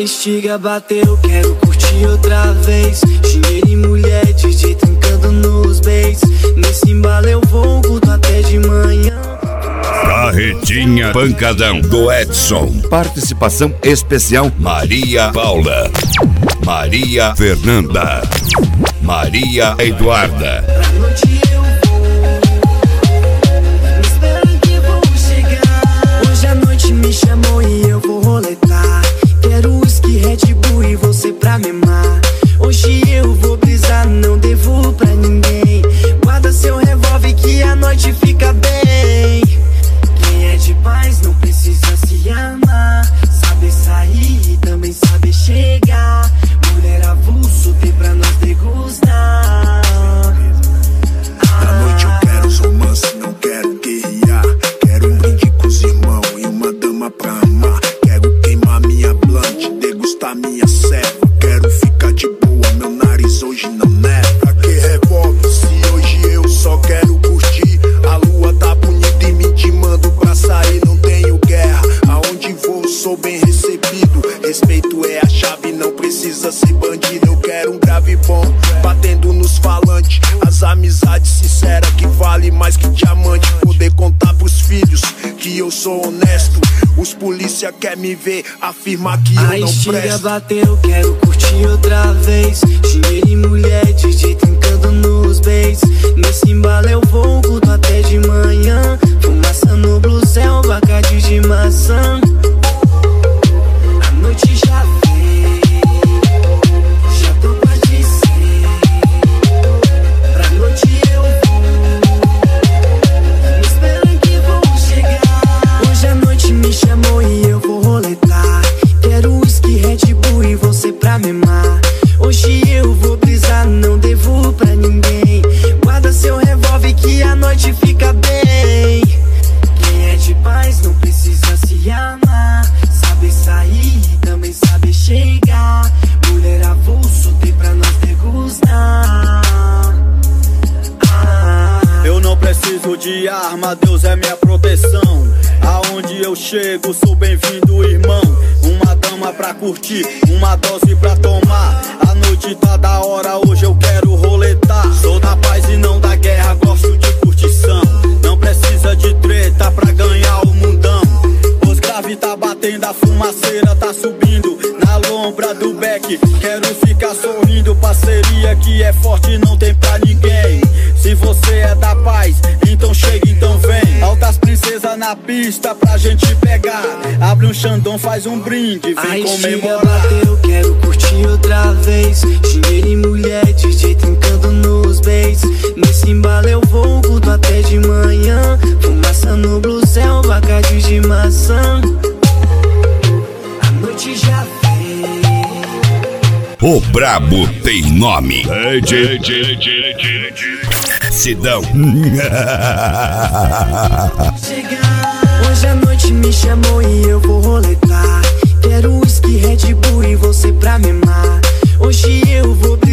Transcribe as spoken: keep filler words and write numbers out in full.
estiga bateu, quero curtir outra vez. Dinheiro e mulher, D J trincando nos beats. Nesse embalo eu vou curto até de manhã. Carretinha Pancadão do Edson. Participação especial Maria Paula, Maria Fernanda, Maria Eduarda. Pra noite eu vou, me esperando que vou chegar. Hoje a noite me chamou e eu vou roletar. Quero whisky, Red Bull e você pra memar. Hoje eu vou brisar, não devo pra ninguém. Guarda seu revólver que a noite fica bem. Quem é de paz não precisa se amar. Sabe sair e também sabe chegar. Mulher avulso tem pra nós degustar. Da noite eu quero os romances, não quero guerrear. Quero um brinde com os irmãos e uma dama pra amar. Quero queimar minha blunt, degustar minha serva. Quero ficar de boa, meu nariz hoje não neva. Pra que revólver se hoje eu só quero curtir? A lua tá bonita e me intimando pra sair. Não tenho guerra, aonde vou sou bem recebido. Respeito é a chave, não precisa ser bandido. Eu quero um grave bom, batendo nos falantes. As amizades sinceras que vale mais que diamante. Poder contar pros filhos que eu sou honesto. Os polícia quer me ver afirmar que eu a não estiga presto. bateu, quero curtir outra vez. Dinheiro e mulher, D J trincando nos beats. Nesse embalo eu vou curto até de manhã. Fumaça no blue céu, abacate de maçã. A noite já veio, já tô quase sem. Pra noite eu vou, me esperando que vou chegar. Hoje a noite me chamou e eu vou roletar. Quero whisky, Red Bull e você pra memar. Hoje eu vou brisar, não devo pra ninguém. Guarda seu revólver que a noite fica bem. Quem é de paz não precisa se amar. Sabe sair e também sabe chegar. Mulher avulso tem pra nós degustar. Ah. Eu não preciso de arma, Deus é minha proteção. Aonde eu chego, sou bem-vindo, irmão. Uma dama pra curtir, uma dose pra tomar. A noite tá da hora, hoje eu quero roletar. Sou da paz e não da guerra, gosto de curtição. Não precisa de treta pra ganhar o mundão. Os grave tá batendo, a fumaceira tá subindo na lombra do beck. Quero ficar sorrindo, parceria que é forte, não tem pra ninguém. Se você é da paz, então chega, então vem. Altas princesas na pista pra gente pegar. Abre um Xandão, faz um brinde, A vem estiga comemorar. bateu, quero curtir outra vez. Dinheiro e mulher, D J trincando nos beats. Nesse embalo eu vou curto até de manhã. Fumaça no blue céu, abacate de maçã. A noite já veio. O brabo tem nome. D J Sidão. Chegar. Hoje a noite me chamou e eu vou roletar. Quero whisky, Red Bull e você pra memar. Hoje eu vou